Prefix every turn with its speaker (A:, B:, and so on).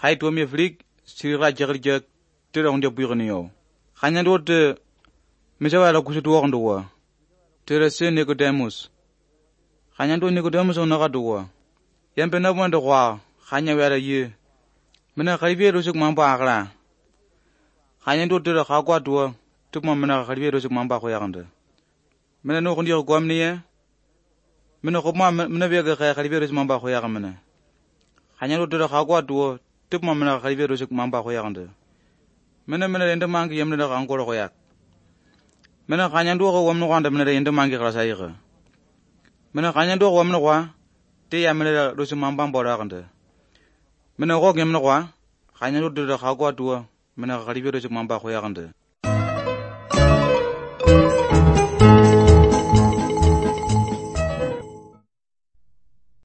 A: Khai tuam ye flik sira jagrjak tira onde buigniyo. Khanya dote misawa la kusitu wakndowa. Tira se Nicodemus. Khanya do Nicodemus onaga dowa. Yampe na mwanda kwa khanya wala ye. Mina khalibe rusuk mamba akla. Khanya do tira khakwa dowa. Tupma mina khalibe rusuk mamba khoyaganda. Mina no kundi ko amniye. Mina khoma mina bega khalibe rusuk mamba khoyagamana. Khanya do tira khakwa dowa. Tupma mina khalibe rusuk mamba khoyaganda. Mina renda mangi yamna khangkoro khoyak. Mina khanya do ko wamno kwanda mina renda mangi krasayiga. Mina khanya do ko wamno kwa te yamna rusuk mamba boraganda. Mina ko yamno kwa khanya do tira khakwa dowa mina khalibe rusuk mamba khoyaganda.